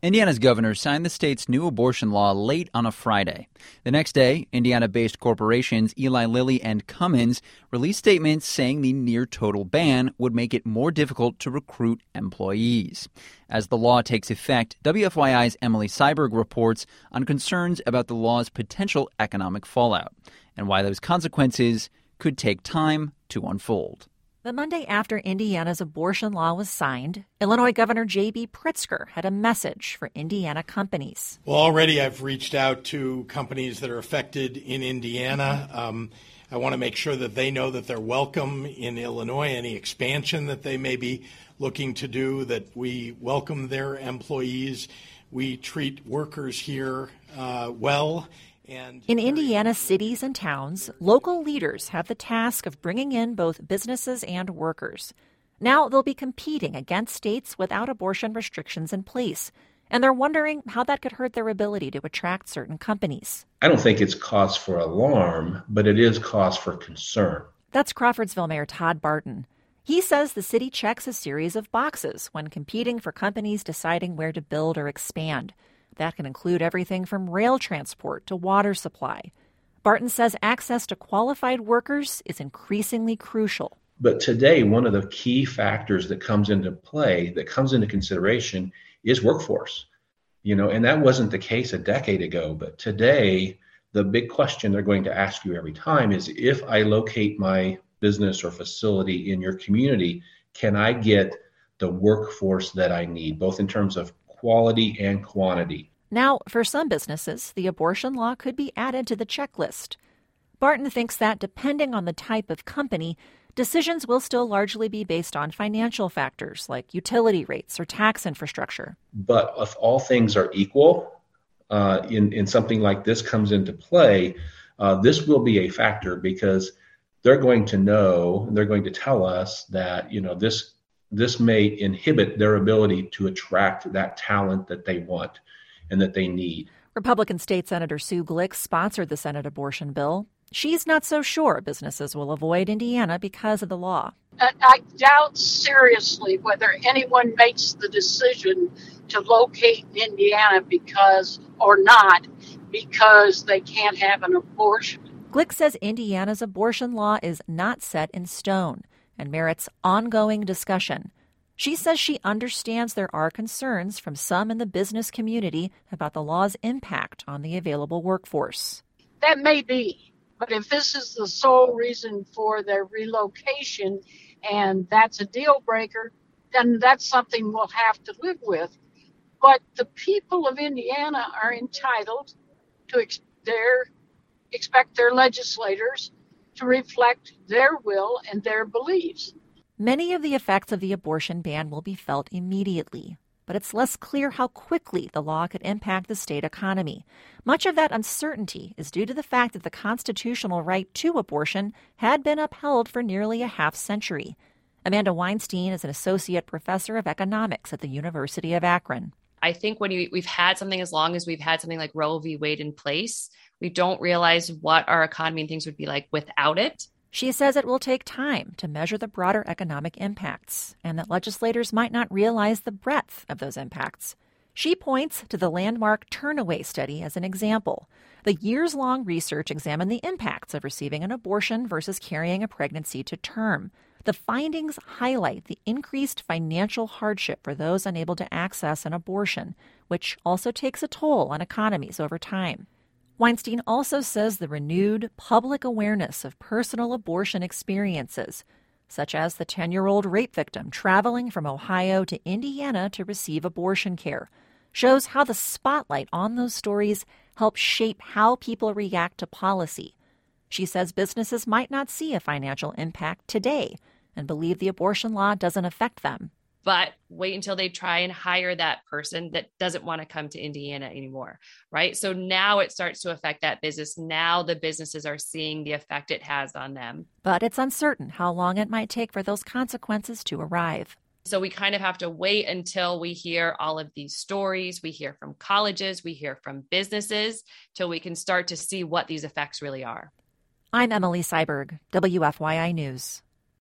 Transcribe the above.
Indiana's governor signed the state's new abortion law late on a Friday. The next day, Indiana-based corporations Eli Lilly and Cummins released statements saying the near-total ban would make it more difficult to recruit employees. As the law takes effect, WFYI's Emily Seiberg reports on concerns about the law's potential economic fallout and why those consequences could take time to unfold. The Monday after Indiana's abortion law was signed, Illinois Governor J.B. Pritzker had a message for Indiana companies. Well, already I've reached out to companies that are affected in Indiana. I want to make sure that they know that they're welcome in Illinois. Any expansion that they may be looking to do, that we welcome their employees. We treat workers here well. In Indiana's cities and towns, local leaders have the task of bringing in both businesses and workers. Now they'll be competing against states without abortion restrictions in place, and they're wondering how that could hurt their ability to attract certain companies. I don't think it's cause for alarm, but it is cause for concern. That's Crawfordsville Mayor Todd Barton. He says the city checks a series of boxes when competing for companies deciding where to build or expand. That can include everything from rail transport to water supply. Barton says access to qualified workers is increasingly crucial. But today, one of the key factors that comes into play, that comes into consideration, is workforce. And that wasn't the case a decade ago. But today, the big question they're going to ask you every time is, if I locate my business or facility in your community, can I get the workforce that I need, both in terms of quality and quantity? Now, for some businesses, the abortion law could be added to the checklist. Barton thinks that, depending on the type of company, decisions will still largely be based on financial factors like utility rates or tax infrastructure. But if all things are equal, in something like this comes into play, this will be a factor, because they're going to know, they're going to tell us that, this may inhibit their ability to attract that talent that they want and that they need. Republican State Senator Sue Glick sponsored the Senate abortion bill. She's not so sure businesses will avoid Indiana because of the law. I doubt seriously whether anyone makes the decision to locate in Indiana because they can't have an abortion. Glick says Indiana's abortion law is not set in stone and merits ongoing discussion. She says she understands there are concerns from some in the business community about the law's impact on the available workforce. That may be, but if this is the sole reason for their relocation and that's a deal breaker, then that's something we'll have to live with. But the people of Indiana are entitled to expect their legislators to reflect their will and their beliefs. Many of the effects of the abortion ban will be felt immediately, but it's less clear how quickly the law could impact the state economy. Much of that uncertainty is due to the fact that the constitutional right to abortion had been upheld for nearly a half-century. Amanda Weinstein is an associate professor of economics at the University of Akron. I think when we've had something, as long as we've had something like Roe v. Wade in place, we don't realize what our economy and things would be like without it. She says it will take time to measure the broader economic impacts and that legislators might not realize the breadth of those impacts. She points to the landmark Turnaway study as an example. The years-long research examined the impacts of receiving an abortion versus carrying a pregnancy to term. The findings highlight the increased financial hardship for those unable to access an abortion, which also takes a toll on economies over time. Weinstein also says the renewed public awareness of personal abortion experiences, such as the 10-year-old rape victim traveling from Ohio to Indiana to receive abortion care, shows how the spotlight on those stories helps shape how people react to policy. She says businesses might not see a financial impact today and believe the abortion law doesn't affect them. But wait until they try and hire that person that doesn't want to come to Indiana anymore, right? So now it starts to affect that business. Now the businesses are seeing the effect it has on them. But it's uncertain how long it might take for those consequences to arrive. So we kind of have to wait until we hear all of these stories. We hear from colleges, we hear from businesses, till we can start to see what these effects really are. I'm Emily Seiberg, WFYI News.